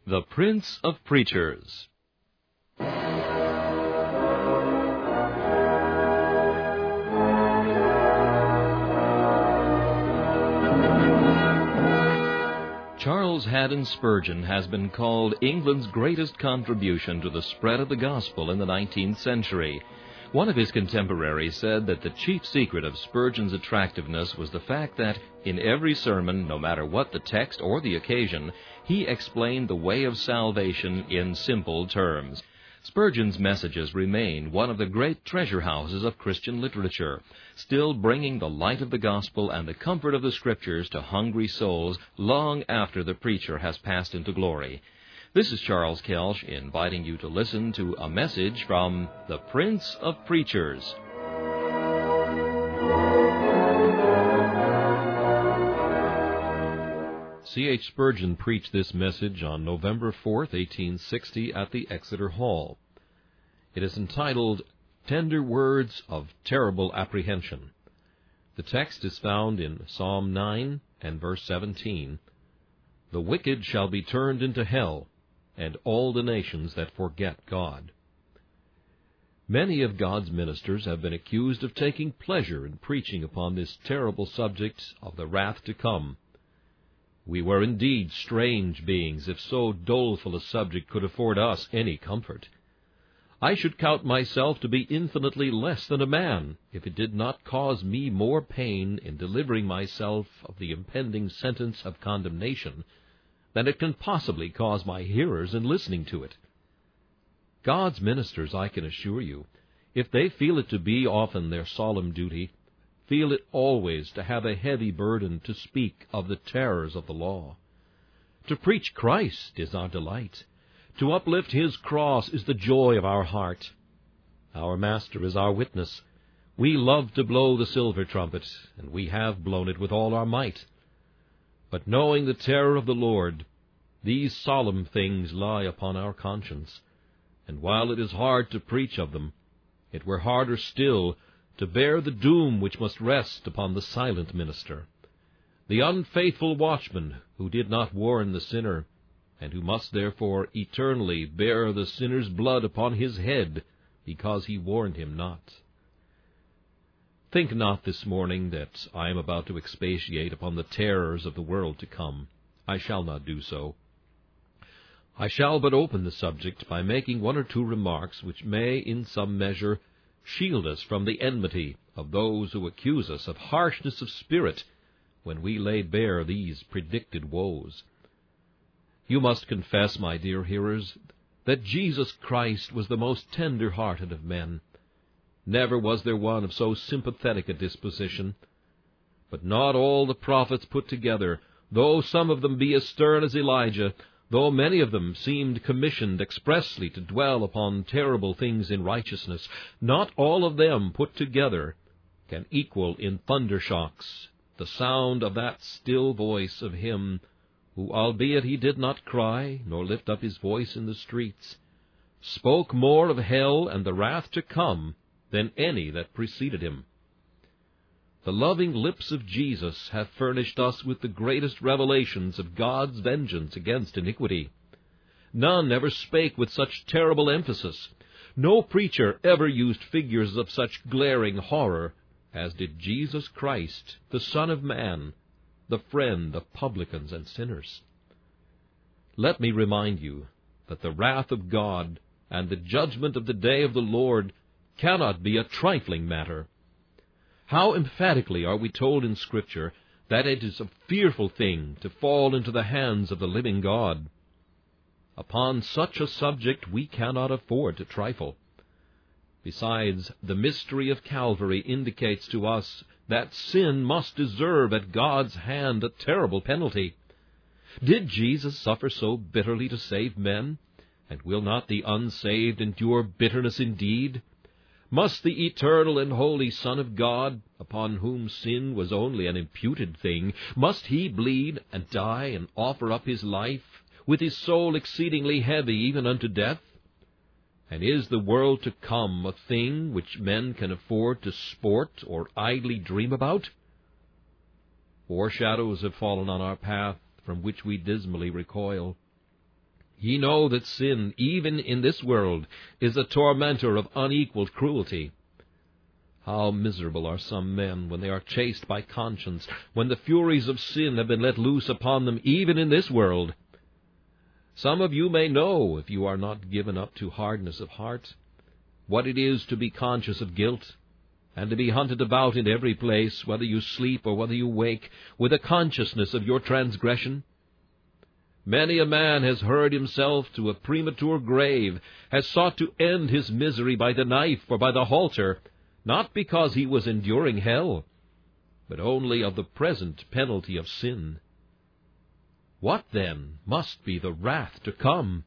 The Prince of Preachers. Charles Haddon Spurgeon has been called England's greatest contribution to the spread of the gospel in the 19th century. One of his contemporaries said that the chief secret of Spurgeon's attractiveness was the fact that, in every sermon, no matter what the text or the occasion, he explained the way of salvation in simple terms. Spurgeon's messages remain one of the great treasure houses of Christian literature, still bringing the light of the gospel and the comfort of the Scriptures to hungry souls long after the preacher has passed into glory. This is Charles Kelsch inviting you to listen to a message from the Prince of Preachers. C.H. Spurgeon preached this message on November 4th, 1860, at the Exeter Hall. It is entitled, Tender Words of Terrible Apprehension. The text is found in Psalm 9 and verse 17. The wicked shall be turned into hell, and all the nations that forget God. Many of God's ministers have been accused of taking pleasure in preaching upon this terrible subject of the wrath to come. We were indeed strange beings if so doleful a subject could afford us any comfort. I should count myself to be infinitely less than a man if it did not cause me more pain in delivering myself of the impending sentence of condemnation than it can possibly cause my hearers in listening to it. God's ministers, I can assure you, if they feel it to be often their solemn duty, feel it always to have a heavy burden to speak of the terrors of the law. To preach Christ is our delight. To uplift His cross is the joy of our heart. Our Master is our witness. We love to blow the silver trumpet, and we have blown it with all our might. But knowing the terror of the Lord, these solemn things lie upon our conscience, and while it is hard to preach of them, it were harder still to bear the doom which must rest upon the silent minister, the unfaithful watchman who did not warn the sinner, and who must therefore eternally bear the sinner's blood upon his head because he warned him not. Think not this morning that I am about to expatiate upon the terrors of the world to come. I shall not do so. I shall but open the subject by making one or two remarks which may, in some measure, shield us from the enmity of those who accuse us of harshness of spirit when we lay bare these predicted woes. You must confess, my dear hearers, that Jesus Christ was the most tender-hearted of men. Never was there one of so sympathetic a disposition. But not all the prophets put together, though some of them be as stern as Elijah, though many of them seemed commissioned expressly to dwell upon terrible things in righteousness, not all of them put together can equal in thunder-shocks the sound of that still voice of Him who, albeit He did not cry, nor lift up His voice in the streets, spoke more of hell and the wrath to come than any that preceded Him. The loving lips of Jesus have furnished us with the greatest revelations of God's vengeance against iniquity. None ever spake with such terrible emphasis. No preacher ever used figures of such glaring horror as did Jesus Christ, the Son of Man, the friend of publicans and sinners. Let me remind you that the wrath of God and the judgment of the day of the Lord cannot be a trifling matter. How emphatically are we told in Scripture that it is a fearful thing to fall into the hands of the living God. Upon such a subject we cannot afford to trifle. Besides, the mystery of Calvary indicates to us that sin must deserve at God's hand a terrible penalty. Did Jesus suffer so bitterly to save men? And will not the unsaved endure bitterness indeed? Must the eternal and holy Son of God, upon whom sin was only an imputed thing, must He bleed and die and offer up His life, with His soul exceedingly heavy even unto death? And is the world to come a thing which men can afford to sport or idly dream about? Foreshadows have fallen on our path from which we dismally recoil. Ye know that sin, even in this world, is a tormentor of unequalled cruelty. How miserable are some men when they are chased by conscience, when the furies of sin have been let loose upon them even in this world. Some of you may know, if you are not given up to hardness of heart, what it is to be conscious of guilt, and to be hunted about in every place, whether you sleep or whether you wake, with a consciousness of your transgression. Many a man has hurried himself to a premature grave, has sought to end his misery by the knife or by the halter, not because he was enduring hell, but only of the present penalty of sin. What, then, must be the wrath to come?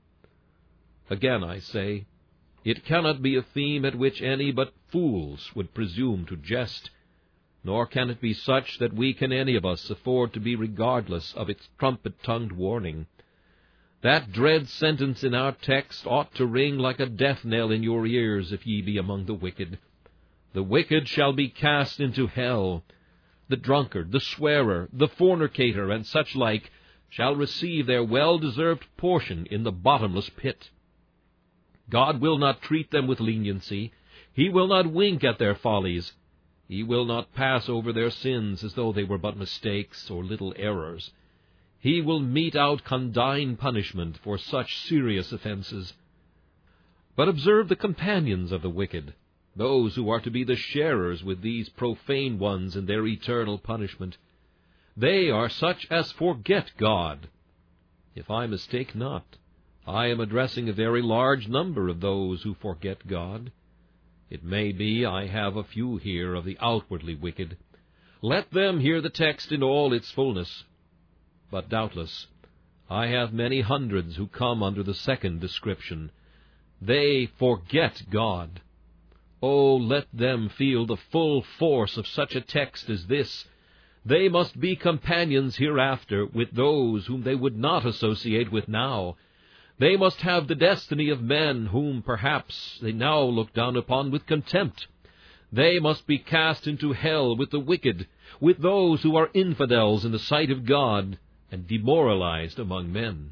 Again I say, it cannot be a theme at which any but fools would presume to jest, nor can it be such that we can any of us afford to be regardless of its trumpet-tongued warning. That dread sentence in our text ought to ring like a death-knell in your ears if ye be among the wicked. The wicked shall be cast into hell. The drunkard, the swearer, the fornicator, and such like, shall receive their well-deserved portion in the bottomless pit. God will not treat them with leniency. He will not wink at their follies. He will not pass over their sins as though they were but mistakes or little errors. He will mete out condign punishment for such serious offenses. But observe the companions of the wicked, those who are to be the sharers with these profane ones in their eternal punishment. They are such as forget God. If I mistake not, I am addressing a very large number of those who forget God. It may be I have a few here of the outwardly wicked. Let them hear the text in all its fullness. But doubtless I have many hundreds who come under the second description. They forget God. Oh, let them feel the full force of such a text as this. They must be companions hereafter with those whom they would not associate with now. They must have the destiny of men whom perhaps they now look down upon with contempt. They must be cast into hell with the wicked, with those who are infidels in the sight of God, and demoralized among men.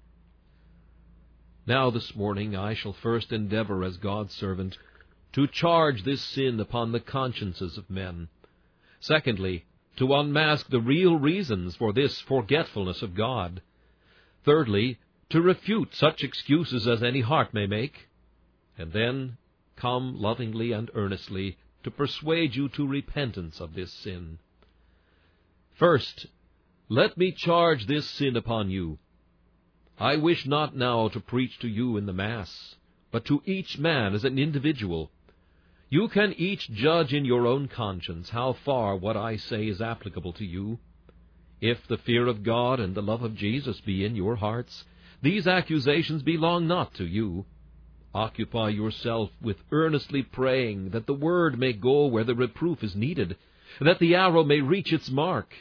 Now this morning I shall first endeavor as God's servant to charge this sin upon the consciences of men. Secondly, to unmask the real reasons for this forgetfulness of God. Thirdly, to refute such excuses as any heart may make, and then come lovingly and earnestly to persuade you to repentance of this sin. First, let me charge this sin upon you. I wish not now to preach to you in the mass, but to each man as an individual. You can each judge in your own conscience how far what I say is applicable to you. If the fear of God and the love of Jesus be in your hearts, these accusations belong not to you. Occupy yourself with earnestly praying that the word may go where the reproof is needed, that the arrow may reach its mark.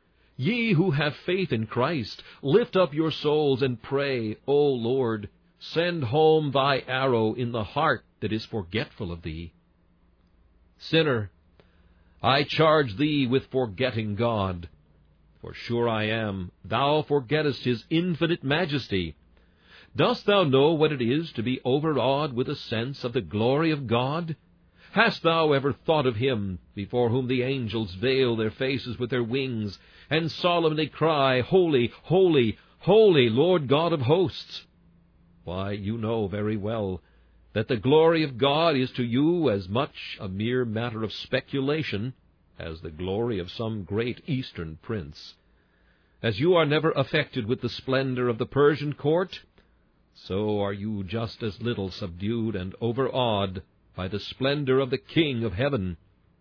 Ye who have faith in Christ, lift up your souls and pray, O Lord, send home thy arrow in the heart that is forgetful of thee. Sinner, I charge thee with forgetting God. For sure I am, thou forgettest his infinite majesty. Dost thou know what it is to be overawed with a sense of the glory of God? Hast thou ever thought of him, before whom the angels veil their faces with their wings, and solemnly cry, Holy, holy, holy, Lord God of hosts? Why, you know very well that the glory of God is to you as much a mere matter of speculation as the glory of some great Eastern prince. As you are never affected with the splendor of the Persian court, so are you just as little subdued and overawed by the splendor of the King of heaven.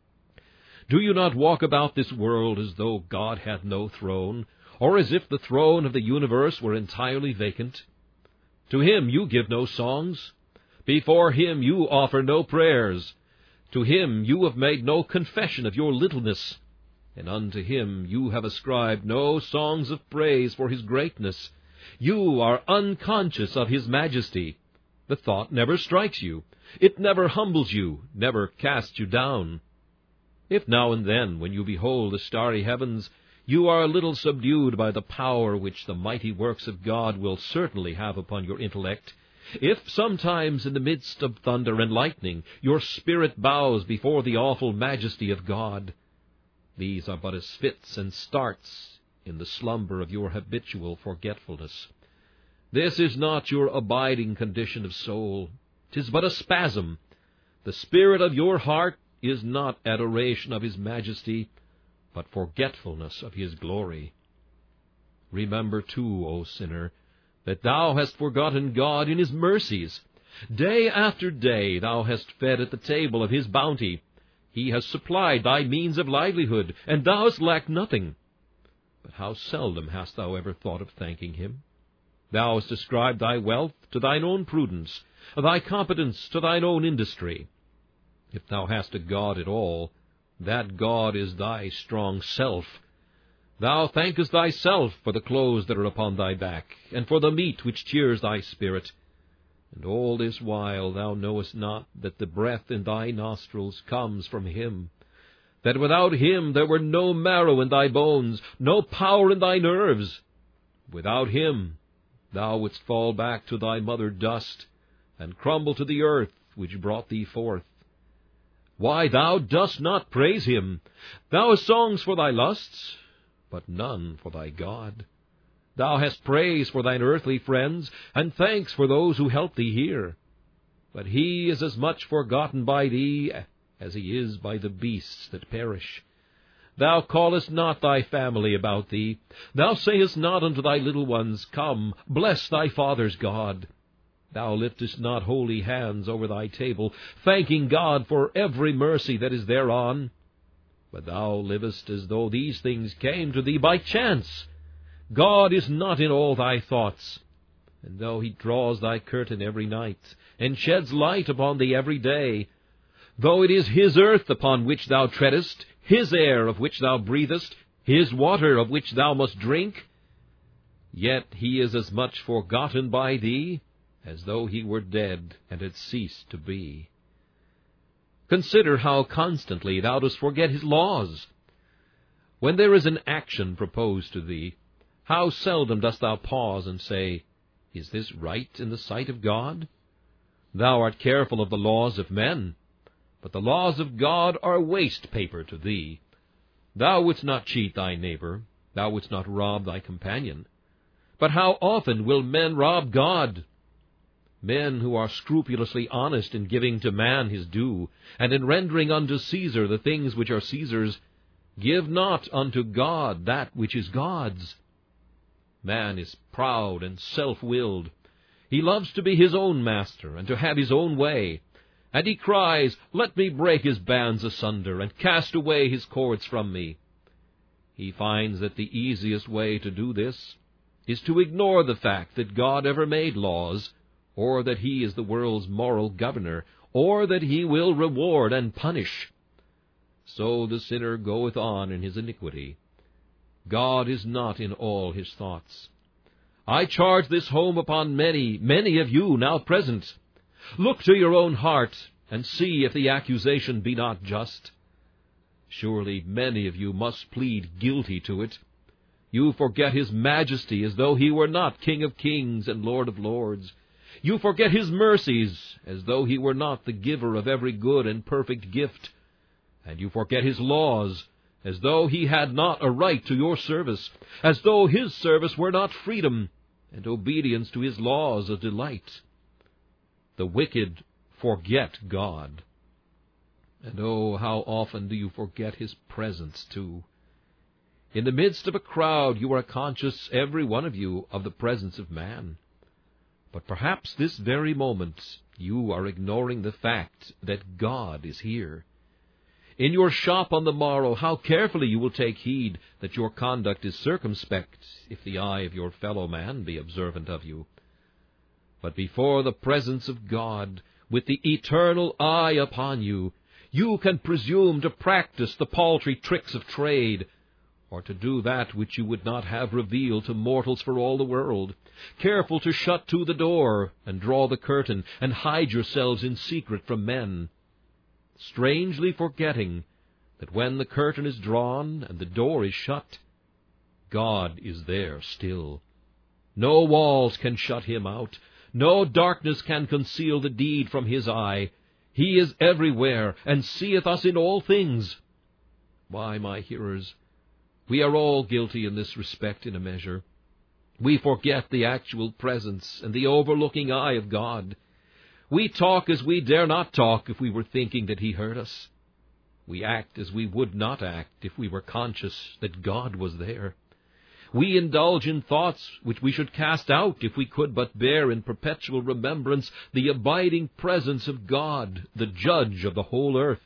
Do you not walk about this world as though God had no throne, or as if the throne of the universe were entirely vacant? To him you give no songs. Before him you offer no prayers. To him you have made no confession of your littleness, and unto him you have ascribed no songs of praise for his greatness. You are unconscious of his majesty. The thought never strikes you. It never humbles you, never casts you down. If now and then, when you behold the starry heavens, You are a little subdued by the power which the mighty works of God will certainly have upon your intellect. If sometimes in the midst of thunder and lightning your spirit bows before the awful majesty of God, these are but as fits and starts in the slumber of your habitual forgetfulness. This is not your abiding condition of soul. 'Tis but a spasm. The spirit of your heart is not adoration of his majesty, but forgetfulness of his glory. Remember, too, O sinner, that thou hast forgotten God in his mercies. Day after day thou hast fed at the table of his bounty. He has supplied thy means of livelihood, and thou hast lacked nothing. But how seldom hast thou ever thought of thanking him? Thou hast ascribed thy wealth to thine own prudence, thy competence to thine own industry. If thou hast a God at all, that God is thy strong self. Thou thankest thyself for the clothes that are upon thy back, and for the meat which cheers thy spirit. And all this while thou knowest not that the breath in thy nostrils comes from him, that without him there were no marrow in thy bones, no power in thy nerves. Without him thou wouldst fall back to thy mother dust, and crumble to the earth which brought thee forth. Why, thou dost not praise him. Thou hast songs for thy lusts, but none for thy God. Thou hast praise for thine earthly friends, and thanks for those who help thee here. But he is as much forgotten by thee as he is by the beasts that perish. Thou callest not thy family about thee. Thou sayest not unto thy little ones, Come, bless thy father's God. Thou liftest not holy hands over thy table, thanking God for every mercy that is thereon. But thou livest as though these things came to thee by chance. God is not in all thy thoughts. And though he draws thy curtain every night, and sheds light upon thee every day, though it is his earth upon which thou treadest, his air of which thou breathest, his water of which thou must drink, yet he is as much forgotten by thee as though he were dead and had ceased to be. Consider how constantly thou dost forget his laws. When there is an action proposed to thee, how seldom dost thou pause and say, Is this right in the sight of God? Thou art careful of the laws of men, but the laws of God are waste paper to thee. Thou wouldst not cheat thy neighbor, thou wouldst not rob thy companion. But how often will men rob God? Men who are scrupulously honest in giving to man his due, and in rendering unto Caesar the things which are Caesar's, give not unto God that which is God's. Man is proud and self-willed. He loves to be his own master, and to have his own way. And he cries, Let me break his bands asunder, and cast away his cords from me. He finds that the easiest way to do this is to ignore the fact that God ever made laws, or that he is the world's moral governor, or that he will reward and punish. So the sinner goeth on in his iniquity. God is not in all his thoughts. I charge this home upon many, many of you now present. Look to your own heart, and see if the accusation be not just. Surely many of you must plead guilty to it. You forget his majesty as though he were not King of kings and Lord of lords. You forget his mercies as though he were not the giver of every good and perfect gift. And you forget his laws as though he had not a right to your service, as though his service were not freedom, and obedience to his laws a delight. The wicked forget God. And oh, how often do you forget his presence, too? In the midst of a crowd you are conscious, every one of you, of the presence of man. But perhaps this very moment you are ignoring the fact that God is here. In your shop on the morrow, how carefully you will take heed that your conduct is circumspect, if the eye of your fellow man be observant of you. But before the presence of God, with the eternal eye upon you, you can presume to practice the paltry tricks of trade, or to do that which you would not have revealed to mortals for all the world, careful to shut to the door, and draw the curtain, and hide yourselves in secret from men, strangely forgetting that when the curtain is drawn and the door is shut, God is there still. No walls can shut him out. No darkness can conceal the deed from his eye. He is everywhere, and seeth us in all things. Why, my hearers, we are all guilty in this respect in a measure. We forget the actual presence and the overlooking eye of God. We talk as we dare not talk if we were thinking that he heard us. We act as we would not act if we were conscious that God was there. We indulge in thoughts which we should cast out if we could but bear in perpetual remembrance the abiding presence of God, the judge of the whole earth.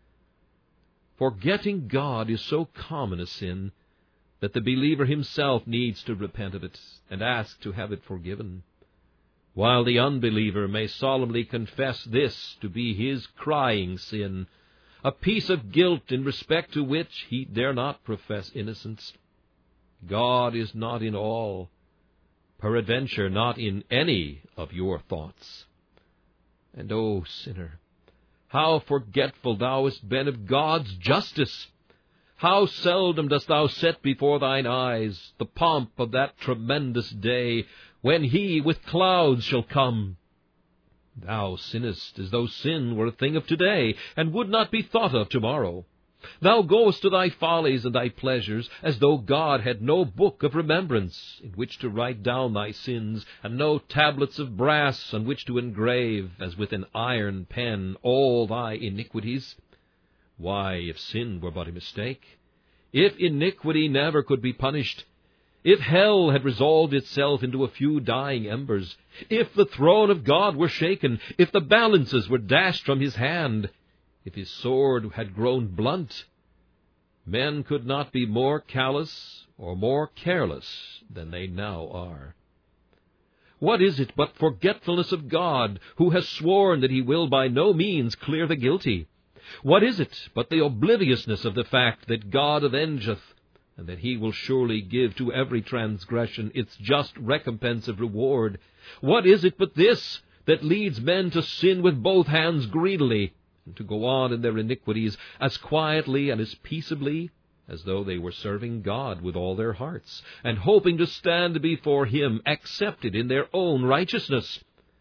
Forgetting God is so common a sin that the believer himself needs to repent of it and ask to have it forgiven, while the unbeliever may solemnly confess this to be his crying sin, a piece of guilt in respect to which he dare not profess innocence. God is not in all, peradventure not in any of your thoughts. And, O sinner, how forgetful thou hast been of God's justice! How seldom dost thou set before thine eyes the pomp of that tremendous day, when he with clouds shall come! Thou sinnest as though sin were a thing of today, and would not be thought of tomorrow. Thou goest to thy follies and thy pleasures, as though God had no book of remembrance in which to write down thy sins, and no tablets of brass on which to engrave, as with an iron pen, all thy iniquities. Why, if sin were but a mistake, if iniquity never could be punished, if hell had resolved itself into a few dying embers, if the throne of God were shaken, if the balances were dashed from his hand, if his sword had grown blunt, men could not be more callous or more careless than they now are. What is it but forgetfulness of God, who has sworn that he will by no means clear the guilty? What is it but the obliviousness of the fact that God avengeth, and that he will surely give to every transgression its just recompense of reward? What is it but this that leads men to sin with both hands greedily, and to go on in their iniquities as quietly and as peaceably as though they were serving God with all their hearts, and hoping to stand before him accepted in their own righteousness?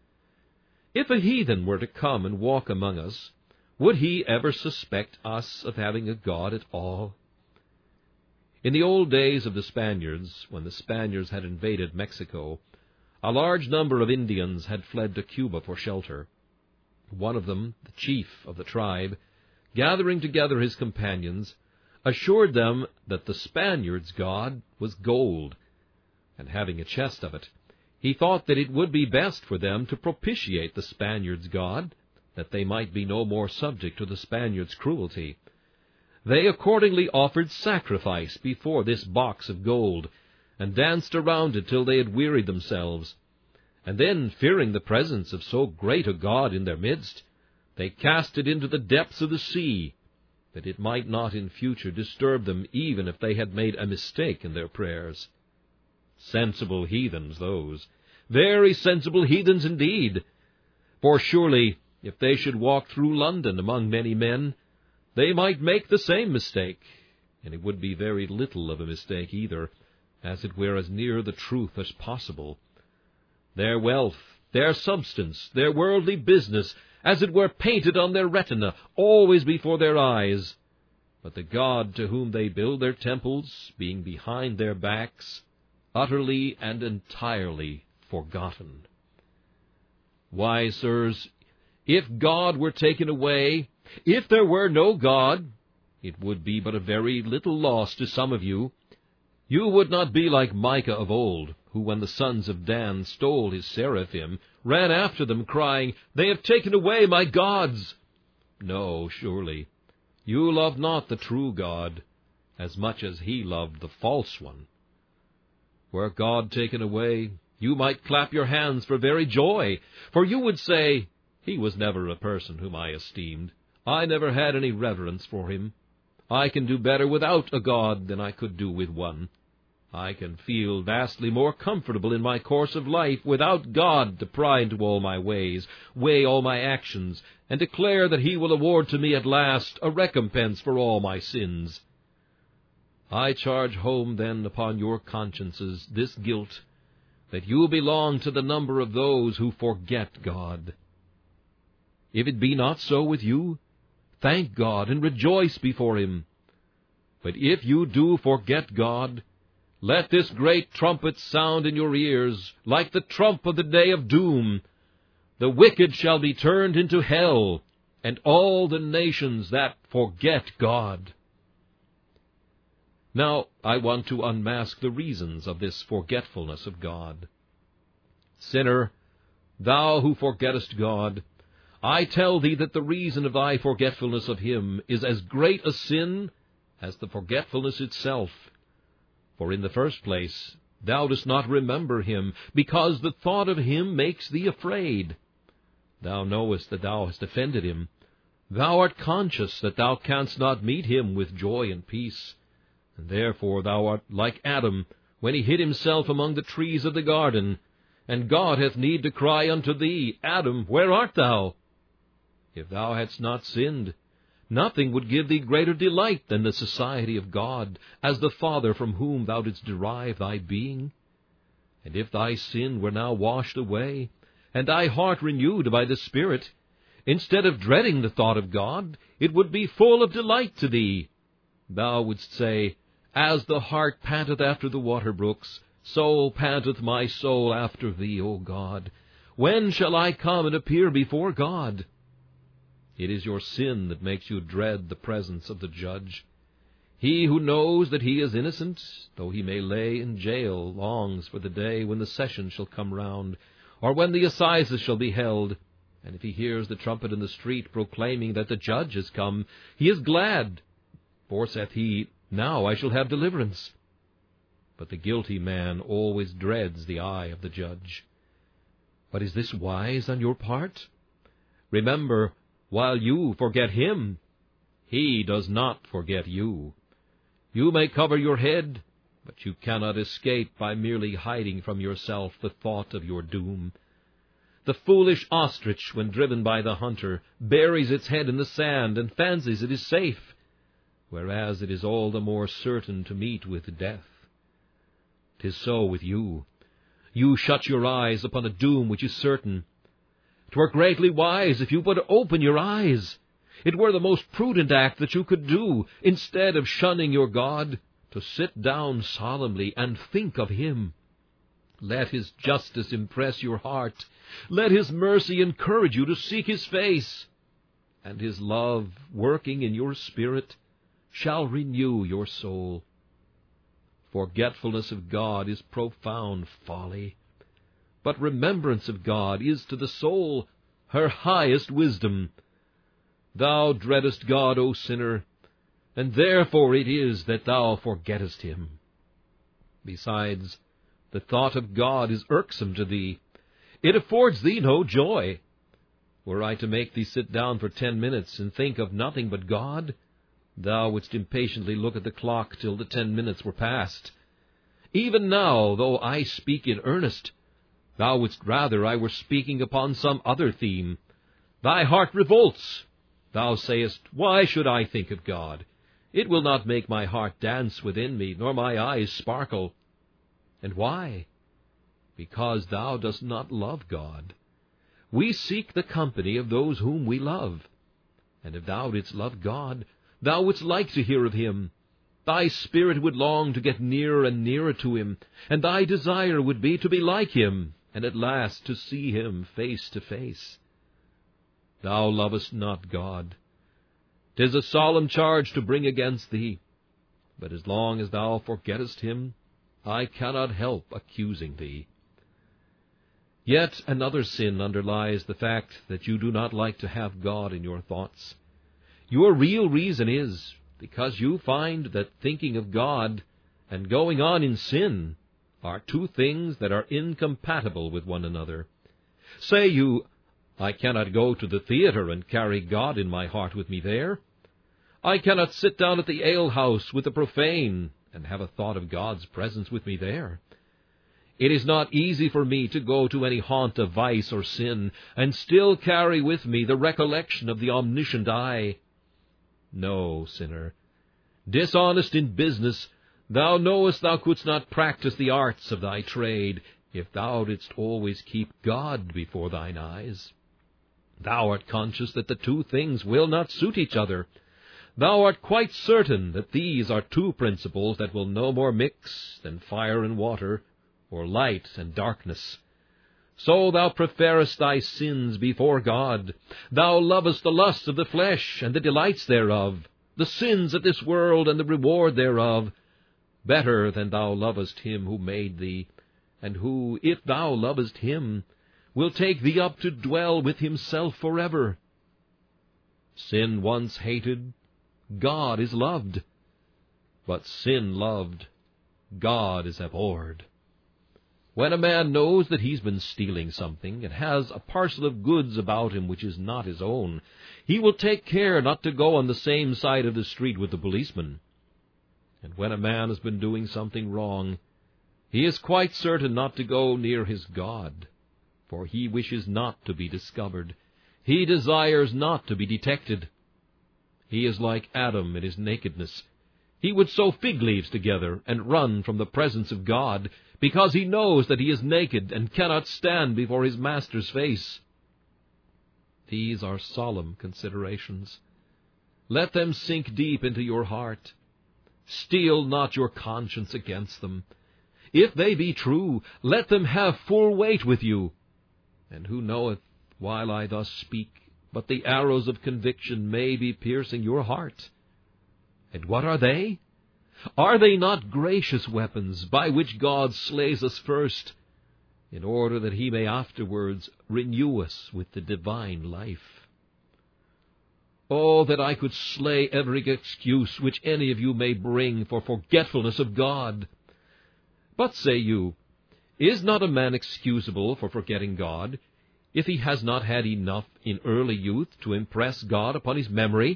If a heathen were to come and walk among us, would he ever suspect us of having a God at all? In the old days of the Spaniards, when the Spaniards had invaded Mexico, a large number of Indians had fled to Cuba for shelter. One of them, the chief of the tribe, gathering together his companions, assured them that the Spaniards' God was gold, and having a chest of it, he thought that it would be best for them to propitiate the Spaniards' God, that they might be no more subject to the Spaniards' cruelty. They accordingly offered sacrifice before this box of gold, and danced around it till they had wearied themselves. And then, fearing the presence of so great a God in their midst, they cast it into the depths of the sea, that it might not in future disturb them even if they had made a mistake in their prayers. Sensible heathens, those. Very sensible heathens indeed. For surely, if they should walk through London among many men, they might make the same mistake, and it would be very little of a mistake either, as it were as near the truth as possible. Their wealth, their substance, their worldly business, as it were painted on their retina, always before their eyes, but the God to whom they build their temples, being behind their backs, utterly and entirely forgotten. Why, sirs, if God were taken away, if there were no God, it would be but a very little loss to some of you. You would not be like Micah of old, who, when the sons of Dan stole his seraphim, ran after them, crying, "They have taken away my gods." No, surely, you love not the true God, as much as he loved the false one. Were God taken away, you might clap your hands for very joy, for you would say, "He was never a person whom I esteemed. I never had any reverence for him. I can do better without a God than I could do with one. I can feel vastly more comfortable in my course of life without God to pry into all my ways, weigh all my actions, and declare that he will award to me at last a recompense for all my sins. I charge home then upon your consciences this guilt, that you belong to the number of those who forget God. If it be not so with you, thank God and rejoice before him. But if you do forget God, let this great trumpet sound in your ears, like the trump of the day of doom. The wicked shall be turned into hell, and all the nations that forget God. Now, I want to unmask the reasons of this forgetfulness of God. Sinner, thou who forgettest God, I tell thee that the reason of thy forgetfulness of him is as great a sin as the forgetfulness itself. For in the first place, thou dost not remember him, because the thought of him makes thee afraid. Thou knowest that thou hast offended him. Thou art conscious that thou canst not meet him with joy and peace. And therefore thou art like Adam, when he hid himself among the trees of the garden, and God hath need to cry unto thee, Adam, where art thou? If thou hadst not sinned, nothing would give thee greater delight than the society of God, as the Father from whom thou didst derive thy being. And if thy sin were now washed away, and thy heart renewed by the Spirit, instead of dreading the thought of God, it would be full of delight to thee. Thou wouldst say, As the hart panteth after the water brooks, so panteth my soul after thee, O God. When shall I come and appear before God? It is your sin that makes you dread the presence of the judge. He who knows that he is innocent, though he may lay in jail, longs for the day when the session shall come round, or when the assizes shall be held. And if he hears the trumpet in the street proclaiming that the judge is come, he is glad. For, saith he, Now I shall have deliverance. But the guilty man always dreads the eye of the judge. But is this wise on your part? Remember, while you forget him, he does not forget you. You may cover your head, but you cannot escape by merely hiding from yourself the thought of your doom. The foolish ostrich, when driven by the hunter, buries its head in the sand and fancies it is safe, whereas it is all the more certain to meet with death. 'Tis so with you. You shut your eyes upon a doom which is certain. 'Twere greatly wise if you would open your eyes. It were the most prudent act that you could do, instead of shunning your God, to sit down solemnly and think of him. Let his justice impress your heart. Let his mercy encourage you to seek his face. And his love, working in your spirit, shall renew your soul. Forgetfulness of God is profound folly, but remembrance of God is to the soul her highest wisdom. Thou dreadest God, O sinner, and therefore it is that thou forgettest him. Besides, the thought of God is irksome to thee. It affords thee no joy. Were I to make thee sit down for 10 minutes and think of nothing but God, thou wouldst impatiently look at the clock till the 10 minutes were past. Even now, though I speak in earnest, thou wouldst rather I were speaking upon some other theme. Thy heart revolts. Thou sayest, Why should I think of God? It will not make my heart dance within me, nor my eyes sparkle. And why? Because thou dost not love God. We seek the company of those whom we love. And if thou didst love God, thou wouldst like to hear of him. Thy spirit would long to get nearer and nearer to him, and thy desire would be to be like him, and at last to see him face to face. Thou lovest not God. 'Tis a solemn charge to bring against thee, but as long as thou forgettest him, I cannot help accusing thee. Yet another sin underlies the fact that you do not like to have God in your thoughts. Your real reason is because you find that thinking of God and going on in sin are two things that are incompatible with one another. Say you, I cannot go to the theater and carry God in my heart with me there. I cannot sit down at the alehouse with the profane and have a thought of God's presence with me there. It is not easy for me to go to any haunt of vice or sin and still carry with me the recollection of the omniscient eye. No, sinner, dishonest in business, Thou knowest thou couldst not practice the arts of thy trade, if thou didst always keep God before thine eyes. Thou art conscious that the two things will not suit each other. Thou art quite certain that these are two principles that will no more mix than fire and water, or light and darkness. So thou preferest thy sins before God. Thou lovest the lusts of the flesh and the delights thereof, the sins of this world and the reward thereof, better than thou lovest him who made thee, and who, if thou lovest him, will take thee up to dwell with himself forever. Sin once hated, God is loved, but sin loved, God is abhorred. When a man knows that he's been stealing something, and has a parcel of goods about him which is not his own, he will take care not to go on the same side of the street with the policeman. And when a man has been doing something wrong, he is quite certain not to go near his God, for he wishes not to be discovered. He desires not to be detected. He is like Adam in his nakedness. He would sew fig leaves together and run from the presence of God, because he knows that he is naked and cannot stand before his master's face. These are solemn considerations. Let them sink deep into your heart. Steel not your conscience against them. If they be true, let them have full weight with you. And who knoweth, while I thus speak, but the arrows of conviction may be piercing your heart? And what are they? Are they not gracious weapons, by which God slays us first, in order that he may afterwards renew us with the divine life? Oh, that I could slay every excuse which any of you may bring for forgetfulness of God! But say you, is not a man excusable for forgetting God, if he has not had enough in early youth to impress God upon his memory?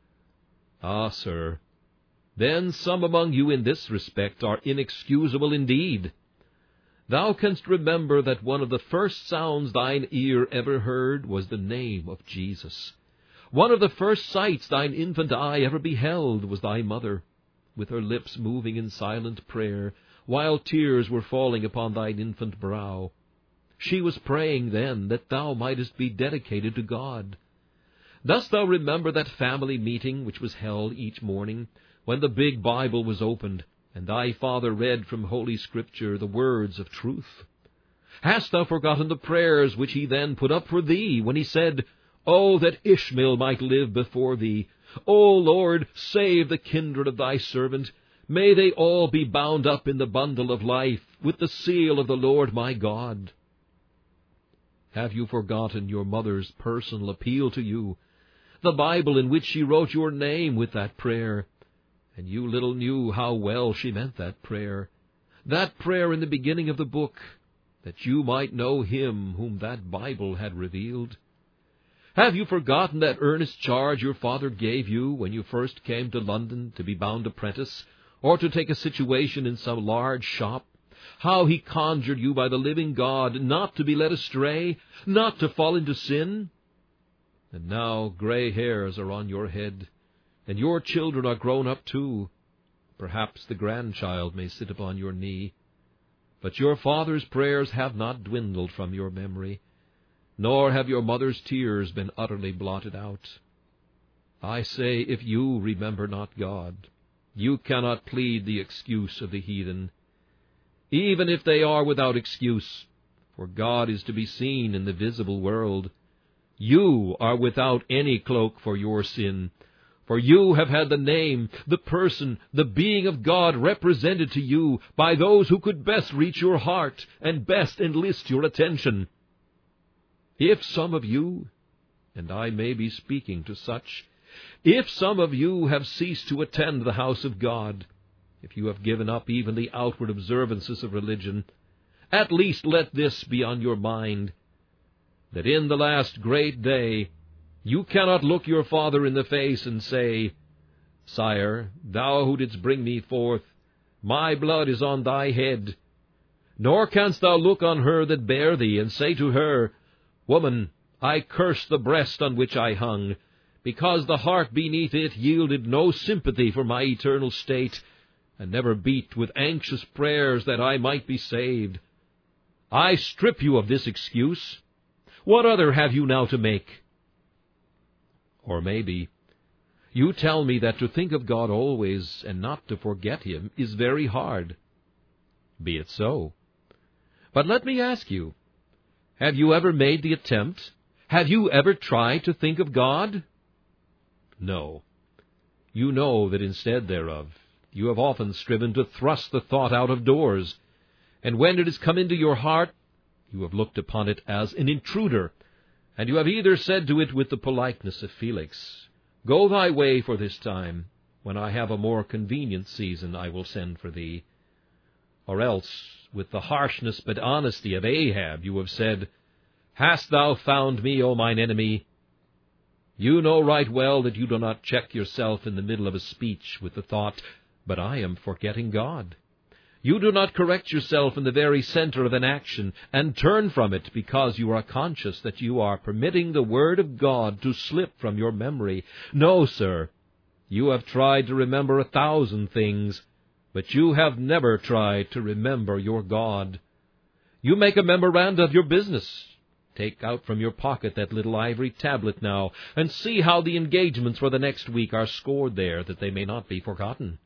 Ah, sir, then some among you in this respect are inexcusable indeed. Thou canst remember that one of the first sounds thine ear ever heard was the name of Jesus. One of the first sights thine infant eye ever beheld was thy mother, with her lips moving in silent prayer, while tears were falling upon thine infant brow. She was praying then that thou mightest be dedicated to God. Dost thou remember that family meeting which was held each morning, when the big Bible was opened, and thy father read from Holy Scripture the words of truth? Hast thou forgotten the prayers which he then put up for thee, when he said, "Oh, that Ishmael might live before thee! O Lord, save the kindred of thy servant! May they all be bound up in the bundle of life, with the seal of the Lord my God." Have you forgotten your mother's personal appeal to you, the Bible in which she wrote your name with that prayer, and you little knew how well she meant that prayer in the beginning of the book, that you might know him whom that Bible had revealed? Have you forgotten that earnest charge your father gave you when you first came to London to be bound apprentice, or to take a situation in some large shop? How he conjured you by the living God not to be led astray, not to fall into sin? And now gray hairs are on your head, and your children are grown up too. Perhaps the grandchild may sit upon your knee. But your father's prayers have not dwindled from your memory, nor have your mother's tears been utterly blotted out. I say, if you remember not God, you cannot plead the excuse of the heathen, even if they are without excuse, for God is to be seen in the visible world. You are without any cloak for your sin, for you have had the name, the person, the being of God represented to you by those who could best reach your heart and best enlist your attention. If some of you, and I may be speaking to such, if some of you have ceased to attend the house of God, if you have given up even the outward observances of religion, at least let this be on your mind, that in the last great day you cannot look your father in the face and say, "Sire, thou who didst bring me forth, my blood is on thy head." Nor canst thou look on her that bare thee, and say to her, "Woman, I curse the breast on which I hung, because the heart beneath it yielded no sympathy for my eternal state, and never beat with anxious prayers that I might be saved. I strip you of this excuse. What other have you now to make? Or maybe you tell me that to think of God always and not to forget Him is very hard. Be it so. But let me ask you, have you ever made the attempt? Have you ever tried to think of God? No. You know that instead thereof, you have often striven to thrust the thought out of doors, and when it has come into your heart, you have looked upon it as an intruder, and you have either said to it with the politeness of Felix, "Go thy way for this time, when I have a more convenient season I will send for thee," or else, with the harshness but honesty of Ahab, you have said, "Hast thou found me, O mine enemy?" You know right well that you do not check yourself in the middle of a speech with the thought, "But I am forgetting God." You do not correct yourself in the very center of an action, and turn from it because you are conscious that you are permitting the Word of God to slip from your memory. No, sir, you have tried to remember 1,000 things, but you have never tried to remember your God. You make a memoranda of your business. Take out from your pocket that little ivory tablet now, and see how the engagements for the next week are scored there, that they may not be forgotten.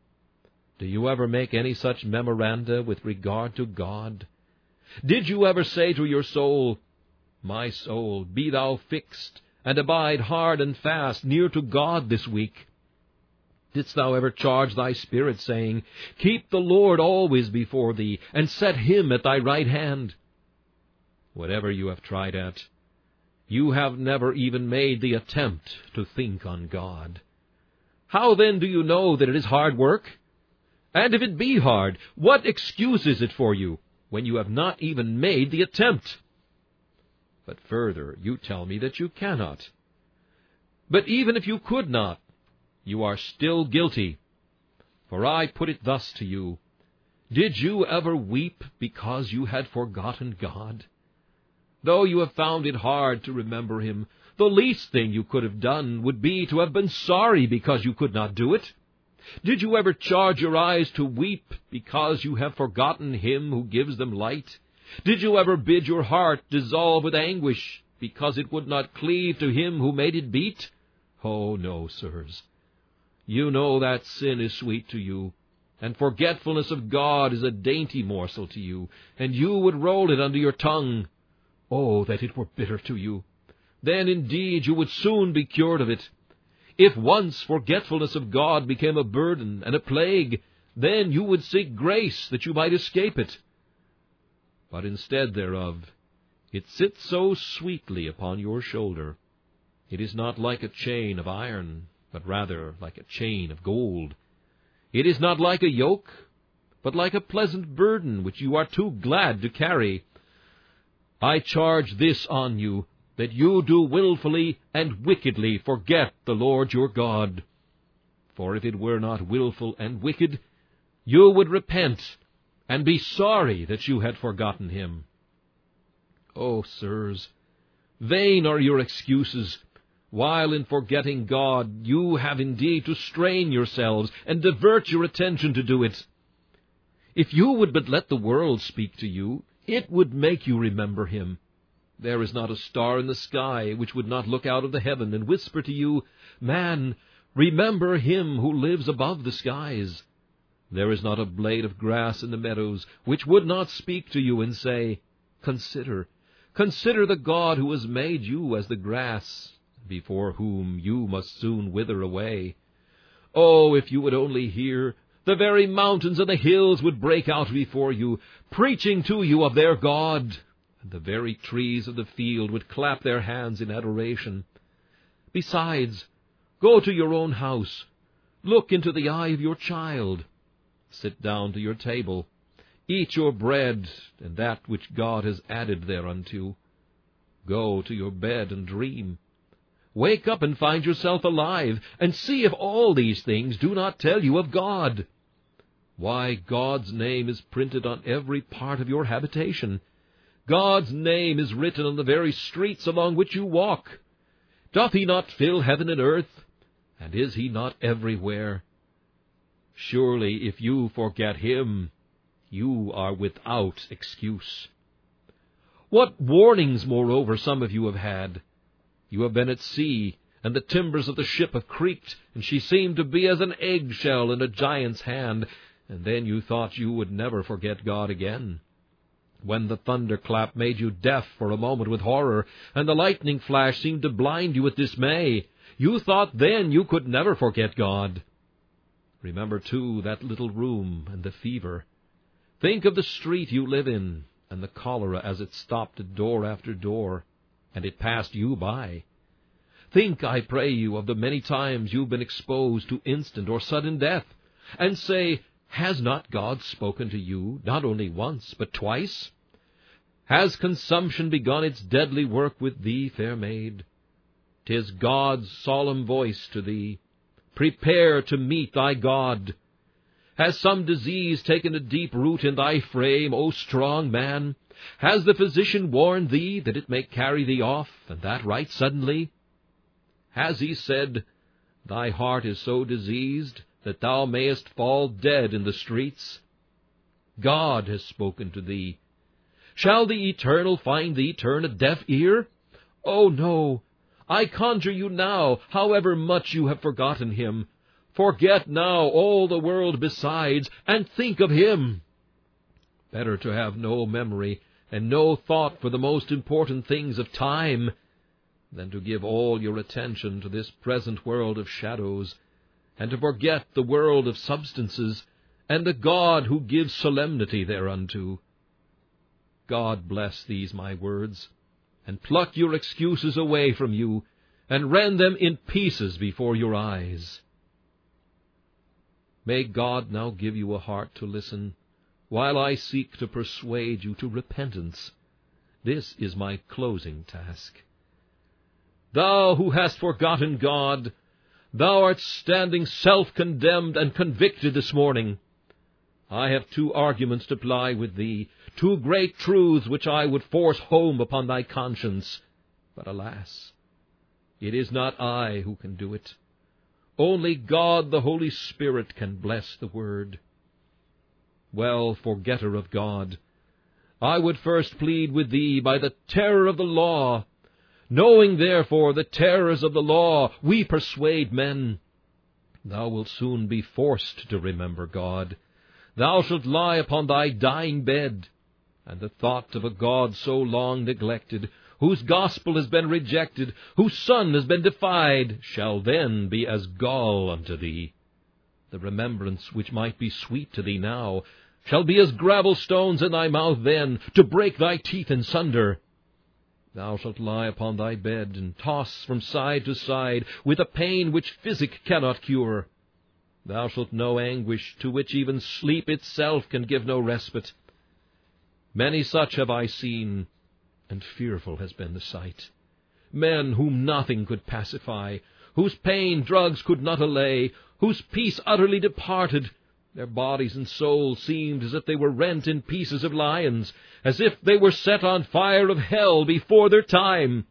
Do you ever make any such memoranda with regard to God? Did you ever say to your soul, "My soul, be thou fixed, and abide hard and fast near to God this week"? Didst thou ever charge thy spirit, saying, "Keep the Lord always before thee, and set Him at thy right hand"? Whatever you have tried at, you have never even made the attempt to think on God. How then do you know that it is hard work? And if it be hard, what excuse is it for you, when you have not even made the attempt? But further, you tell me that you cannot. But even if you could not, you are still guilty. For I put it thus to you, did you ever weep because you had forgotten God? Though you have found it hard to remember Him, the least thing you could have done would be to have been sorry because you could not do it. Did you ever charge your eyes to weep because you have forgotten Him who gives them light? Did you ever bid your heart dissolve with anguish because it would not cleave to Him who made it beat? Oh, no, sirs. You know that sin is sweet to you, and forgetfulness of God is a dainty morsel to you, and you would roll it under your tongue. Oh, that it were bitter to you! Then indeed you would soon be cured of it. If once forgetfulness of God became a burden and a plague, then you would seek grace that you might escape it. But instead thereof, it sits so sweetly upon your shoulder. It is not like a chain of iron, but rather like a chain of gold. It is not like a yoke, but like a pleasant burden which you are too glad to carry. I charge this on you, that you do willfully and wickedly forget the Lord your God. For if it were not willful and wicked, you would repent, and be sorry that you had forgotten Him. Oh, sirs, vain are your excuses, while in forgetting God you have indeed to strain yourselves and divert your attention to do it. If you would but let the world speak to you, it would make you remember Him. There is not a star in the sky which would not look out of the heaven and whisper to you, "Man, remember Him who lives above the skies." There is not a blade of grass in the meadows which would not speak to you and say, "Consider the God who has made you as the grass, before whom you must soon wither away." Oh, if you would only hear, the very mountains and the hills would break out before you, preaching to you of their God, and the very trees of the field would clap their hands in adoration. Besides, go to your own house, look into the eye of your child, sit down to your table, eat your bread and that which God has added thereunto. Go to your bed and dream. Wake up and find yourself alive, and see if all these things do not tell you of God. Why, God's name is printed on every part of your habitation. God's name is written on the very streets along which you walk. Doth He not fill heaven and earth? And is He not everywhere? Surely if you forget him, you are without excuse. What warnings, moreover, some of you have had. You have been at sea, and the timbers of the ship have creaked, and she seemed to be as an eggshell in a giant's hand, and then you thought you would never forget God again. When the thunderclap made you deaf for a moment with horror, and the lightning flash seemed to blind you with dismay, you thought then you could never forget God. Remember, too, that little room and the fever. Think of the street you live in, and the cholera as it stopped at door after door, and it passed you by. Think, I pray you, of the many times you've been exposed to instant or sudden death, and say, has not God spoken to you, not only once, but twice? Has consumption begun its deadly work with thee, fair maid? 'Tis God's solemn voice to thee, prepare to meet thy God. Has some disease taken a deep root in thy frame, O strong man? Has the physician warned thee that it may carry thee off, and that right suddenly? Has he said, thy heart is so diseased that thou mayest fall dead in the streets? God has spoken to thee. Shall the Eternal find thee turn a deaf ear? Oh, no! I conjure you now, however much you have forgotten him, forget now all the world besides, and think of him. Better to have no memory and no thought for the most important things of time than to give all your attention to this present world of shadows, and to forget the world of substances, and the God who gives solemnity thereunto. God bless these my words, and pluck your excuses away from you, and rend them in pieces before your eyes. May God now give you a heart to listen, while I seek to persuade you to repentance. This is my closing task. Thou who hast forgotten God, thou art standing self-condemned and convicted this morning. I have two arguments to ply with thee, two great truths which I would force home upon thy conscience. But alas, it is not I who can do it. Only God the Holy Spirit can bless the word. Well, forgetter of God, I would first plead with thee by the terror of the law. Knowing, therefore, the terrors of the law, we persuade men. Thou wilt soon be forced to remember God. Thou shalt lie upon thy dying bed, and the thought of a God so long neglected, whose gospel has been rejected, whose Son has been defied, shall then be as gall unto thee. The remembrance which might be sweet to thee now shall be as gravel stones in thy mouth then, to break thy teeth in sunder. Thou shalt lie upon thy bed, and toss from side to side, with a pain which physic cannot cure. Thou shalt know anguish to which even sleep itself can give no respite. Many such have I seen, and fearful has been the sight. Men whom nothing could pacify, whose pain drugs could not allay, whose peace utterly departed. Their bodies and souls seemed as if they were rent in pieces of lions, as if they were set on fire of hell before their time.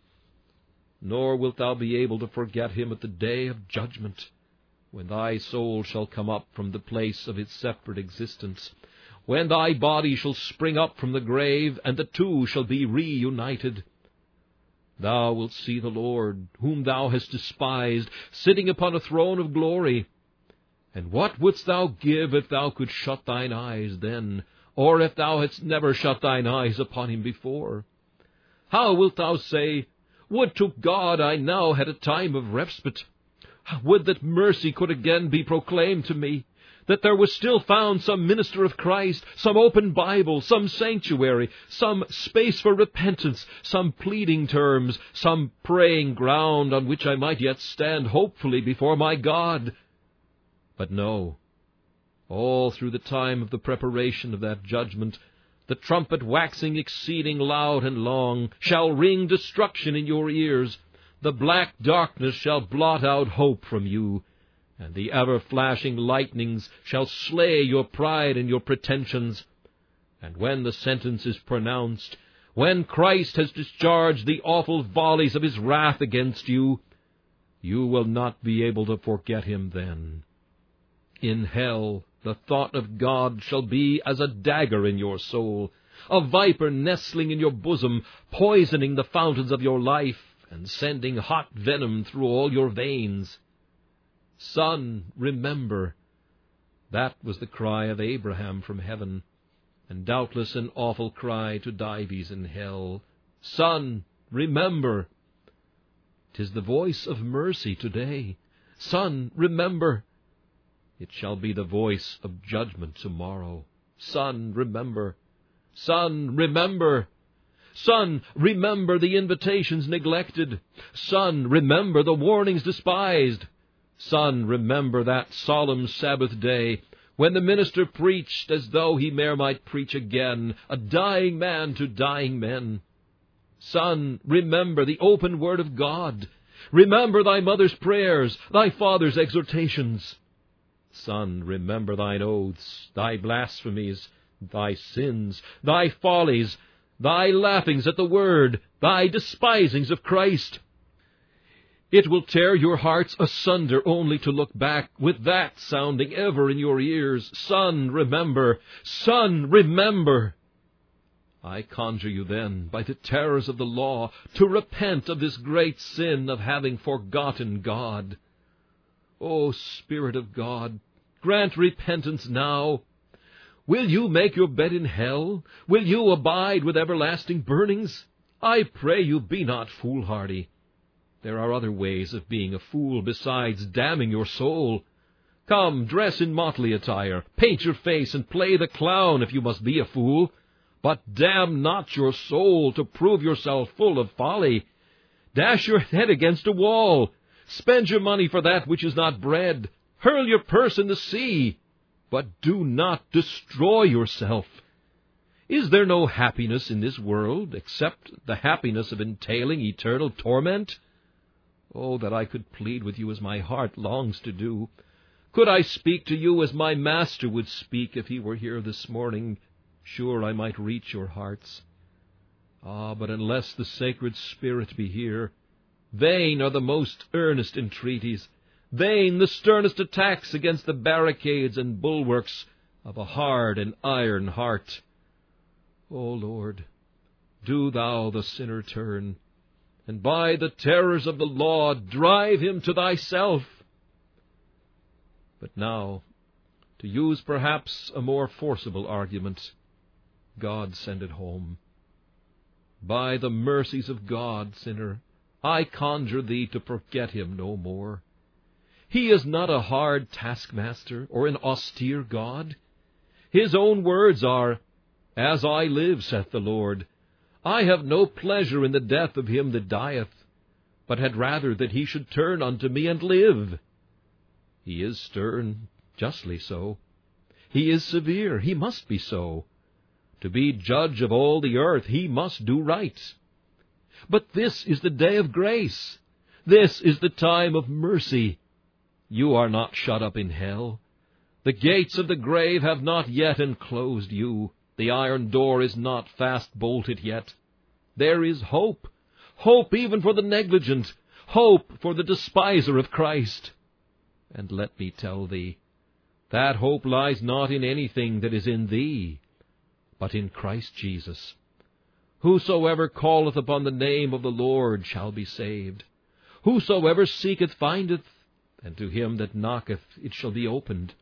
Nor wilt thou be able to forget him at the day of judgment, when thy soul shall come up from the place of its separate existence, when thy body shall spring up from the grave, and the two shall be reunited. Thou wilt see the Lord, whom thou hast despised, sitting upon a throne of glory. And what wouldst thou give if thou couldst shut thine eyes then, or if thou hadst never shut thine eyes upon him before? How wilt thou say, would to God I now had a time of respite! Would that mercy could again be proclaimed to me, that there was still found some minister of Christ, some open Bible, some sanctuary, some space for repentance, some pleading terms, some praying ground on which I might yet stand hopefully before my God. But no, all through the time of the preparation of that judgment, the trumpet waxing exceeding loud and long, shall ring destruction in your ears. The black darkness shall blot out hope from you, and the ever-flashing lightnings shall slay your pride and your pretensions. And when the sentence is pronounced, when Christ has discharged the awful volleys of his wrath against you, you will not be able to forget him then. In hell, the thought of God shall be as a dagger in your soul, a viper nestling in your bosom, poisoning the fountains of your life, and sending hot venom through all your veins. Son, remember. That was the cry of Abraham from heaven, and doubtless an awful cry to Dives in hell. Son, remember. 'Tis the voice of mercy today. Son, remember. It shall be the voice of judgment tomorrow. Son, remember. Son, remember. Son, remember the invitations neglected. Son, remember the warnings despised. Son, remember that solemn Sabbath day, when the minister preached as though he ne'er might preach again, a dying man to dying men. Son, remember the open word of God. Remember thy mother's prayers, thy father's exhortations. Son, remember thine oaths, thy blasphemies, thy sins, thy follies, thy laughings at the word, thy despisings of Christ. It will tear your hearts asunder only to look back, with that sounding ever in your ears. Son, remember! Son, remember! I conjure you then, by the terrors of the law, to repent of this great sin of having forgotten God. O Spirit of God, grant repentance now. Will you make your bed in hell? Will you abide with everlasting burnings? I pray you, be not foolhardy. There are other ways of being a fool besides damning your soul. Come, dress in motley attire, paint your face, and play the clown if you must be a fool. But damn not your soul to prove yourself full of folly. Dash your head against a wall. Spend your money for that which is not bread. Hurl your purse in the sea. But do not destroy yourself. Is there no happiness in this world except the happiness of entailing eternal torment? Oh, that I could plead with you as my heart longs to do. Could I speak to you as my Master would speak if he were here this morning, sure I might reach your hearts. Ah, but unless the sacred Spirit be here, vain are the most earnest entreaties, vain the sternest attacks against the barricades and bulwarks of a hard and iron heart. O Lord, do thou the sinner turn, and by the terrors of the law drive him to thyself. But now, to use perhaps a more forcible argument, God send it home. By the mercies of God, sinner, I conjure thee to forget him no more. He is not a hard taskmaster or an austere God. His own words are, As I live, saith the Lord, I have no pleasure in the death of him that dieth, but had rather that he should turn unto me and live. He is stern, justly so. He is severe, he must be so. To be judge of all the earth, he must do right. But this is the day of grace. This is the time of mercy. You are not shut up in hell. The gates of the grave have not yet enclosed you. The iron door is not fast bolted yet. There is hope, hope even for the negligent, hope for the despiser of Christ. And let me tell thee, that hope lies not in anything that is in thee, but in Christ Jesus. Whosoever calleth upon the name of the Lord shall be saved. Whosoever seeketh findeth, and to him that knocketh it shall be opened.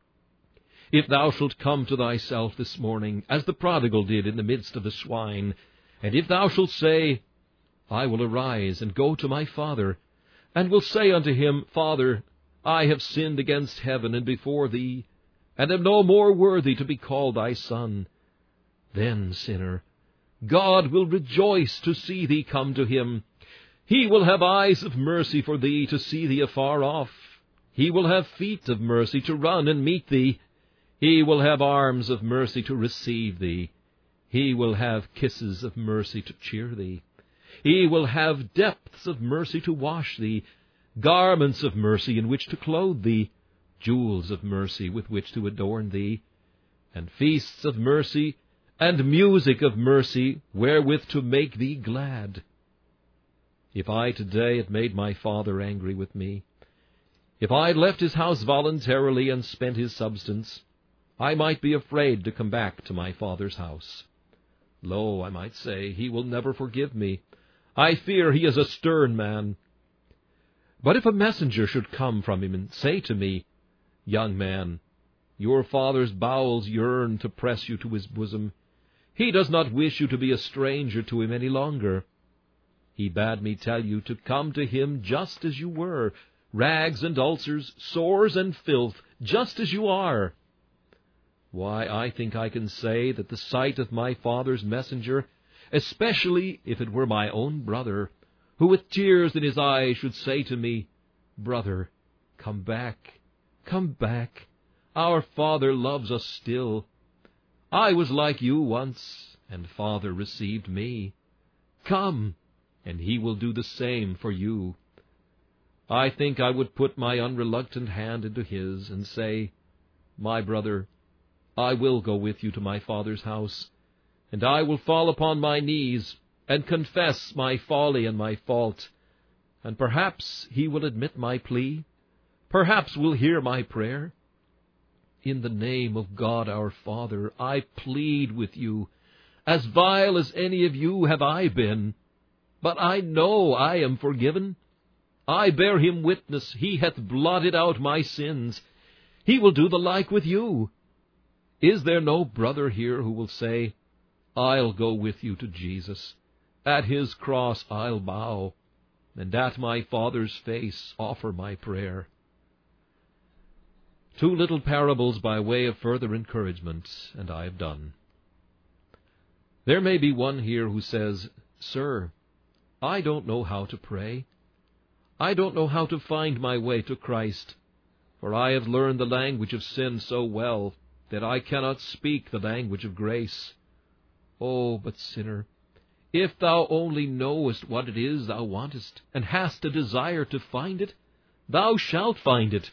If thou shalt come to thyself this morning, as the prodigal did in the midst of the swine, and if thou shalt say, I will arise and go to my father, and will say unto him, Father, I have sinned against heaven and before thee, and am no more worthy to be called thy son. Then, sinner, God will rejoice to see thee come to him. He will have eyes of mercy for thee to see thee afar off. He will have feet of mercy to run and meet thee. He will have arms of mercy to receive thee. He will have kisses of mercy to cheer thee. He will have depths of mercy to wash thee, garments of mercy in which to clothe thee, jewels of mercy with which to adorn thee, and feasts of mercy, and music of mercy wherewith to make thee glad. If I today had made my Father angry with me, If I had left his house voluntarily and spent his substance, I might be afraid to come back to my father's house. Lo, I might say, he will never forgive me. I fear he is a stern man. But if a messenger should come from him and say to me, Young man, your father's bowels yearn to press you to his bosom. He does not wish you to be a stranger to him any longer. He bade me tell you to come to him just as you were, rags and ulcers, sores and filth, just as you are. Why, I think I can say that the sight of my father's messenger, especially if it were my own brother, who with tears in his eyes should say to me, Brother, come back, come back. Our Father loves us still. I was like you once, and Father received me. Come, and he will do the same for you. I think I would put my unreluctant hand into his and say, My brother, I will go with you to my father's house, and I will fall upon my knees and confess my folly and my fault, and perhaps he will admit my plea, perhaps will hear my prayer. In the name of God our Father, I plead with you. As vile as any of you have I been, but I know I am forgiven. I bear him witness, he hath blotted out my sins. He will do the like with you. Is there no brother here who will say, I'll go with you to Jesus. At his cross I'll bow, and at my Father's face offer my prayer. 2 little parables by way of further encouragement, and I have done. There may be one here who says, Sir, I don't know how to pray. I don't know how to find my way to Christ, for I have learned the language of sin so well that I cannot speak the language of grace. Oh, but sinner, if thou only knowest what it is thou wantest, and hast a desire to find it, thou shalt find it.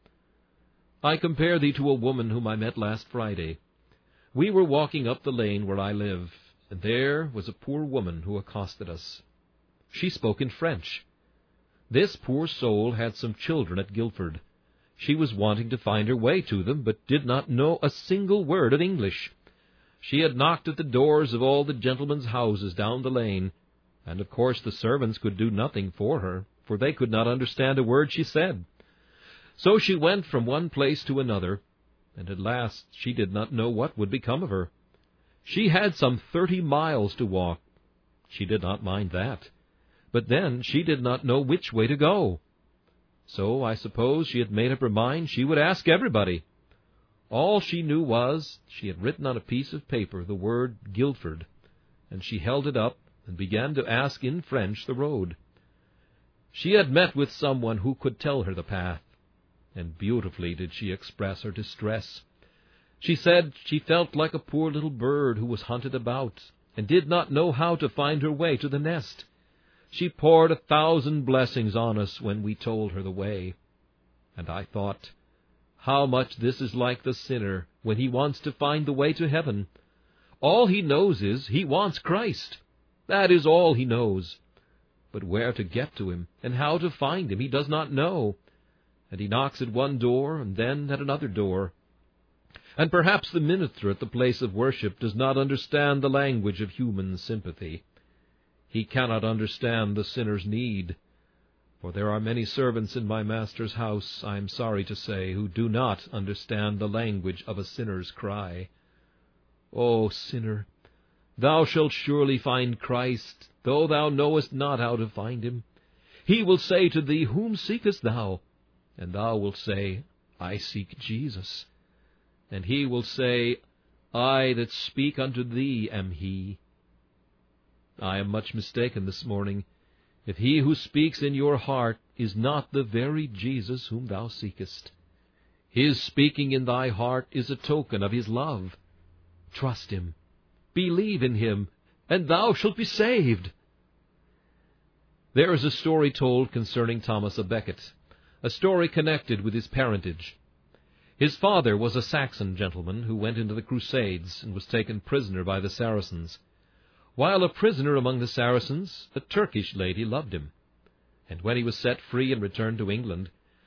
I compare thee to a woman whom I met last Friday. We were walking up the lane where I live, and there was a poor woman who accosted us. She spoke in French. This poor soul had some children at Guildford. She was wanting to find her way to them, but did not know a single word of English. She had knocked at the doors of all the gentlemen's houses down the lane, and of course the servants could do nothing for her, for they could not understand a word she said. So she went from one place to another, and at last she did not know what would become of her. She had some 30 miles to walk. She did not mind that, but then she did not know which way to go. So I suppose she had made up her mind she would ask everybody. All she knew was she had written on a piece of paper the word Guildford, and she held it up and began to ask in French the road. She had met with someone who could tell her the path, and beautifully did she express her distress. She said she felt like a poor little bird who was hunted about, and did not know how to find her way to the nest. She poured 1,000 blessings on us when we told her the way. And I thought, how much this is like the sinner when he wants to find the way to heaven. All he knows is he wants Christ. That is all he knows. But where to get to him, and how to find him, he does not know. And he knocks at one door, and then at another door. And perhaps the minister at the place of worship does not understand the language of human sympathy. He cannot understand the sinner's need. For there are many servants in my master's house, I am sorry to say, who do not understand the language of a sinner's cry. O sinner, thou shalt surely find Christ, though thou knowest not how to find him. He will say to thee, Whom seekest thou? And thou wilt say, I seek Jesus. And he will say, I that speak unto thee am he. I am much mistaken this morning, if he who speaks in your heart is not the very Jesus whom thou seekest. His speaking in thy heart is a token of his love. Trust him, believe in him, and thou shalt be saved. There is a story told concerning Thomas à Becket, a story connected with his parentage. His father was a Saxon gentleman who went into the Crusades and was taken prisoner by the Saracens. While a prisoner among the Saracens, a Turkish lady loved him, and when he was set free and returned to England,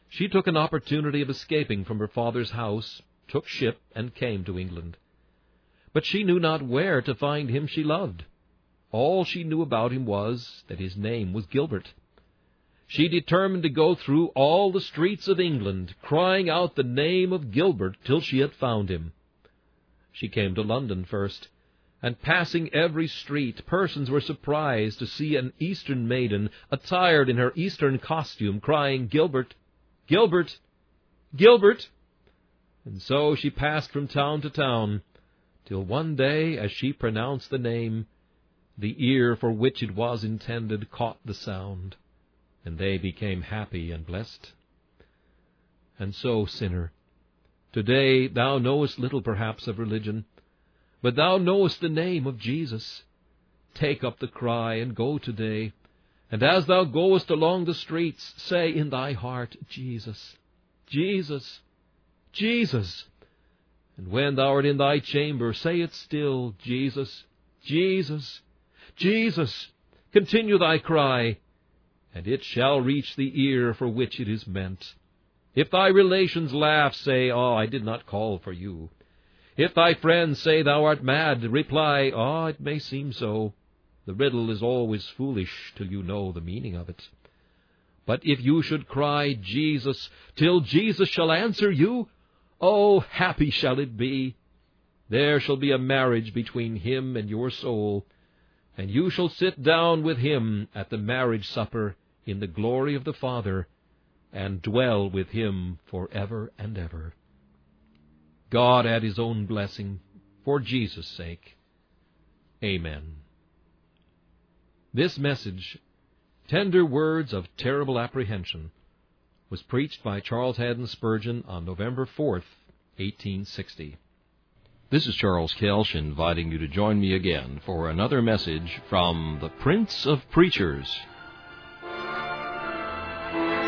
She took an opportunity of escaping from her father's house, took ship, and came to England. But she knew not where to find him she loved. All she knew about him was that his name was Gilbert. She determined to go through all the streets of England, crying out the name of Gilbert till she had found him. She came to London first, and passing every street, persons were surprised to see an Eastern maiden, attired in her Eastern costume, crying, "Gilbert! Gilbert! Gilbert!" And so she passed from town to town, till one day, as she pronounced the name, the ear for which it was intended caught the sound, and they became happy and blessed. And so, sinner, today thou knowest little perhaps of religion, but thou knowest the name of Jesus. Take up the cry and go today, and as thou goest along the streets, say in thy heart, "Jesus, Jesus, Jesus." And when thou art in thy chamber, say it still, "Jesus, Jesus, Jesus." Continue thy cry, and it shall reach the ear for which it is meant. If thy relations laugh, say, "I did not call for you." If thy friends say thou art mad, reply, "It may seem so. The riddle is always foolish till you know the meaning of it." But if you should cry, "Jesus," till Jesus shall answer you, happy shall it be. There shall be a marriage between him and your soul, and you shall sit down with him at the marriage supper in the glory of the Father, and dwell with him forever and ever. God add his own blessing for Jesus' sake. Amen. This message, Tender Words of Terrible Apprehension, was preached by Charles Haddon Spurgeon on November 4th, 1860. This is Charles Kelsch inviting you to join me again for another message from the Prince of Preachers.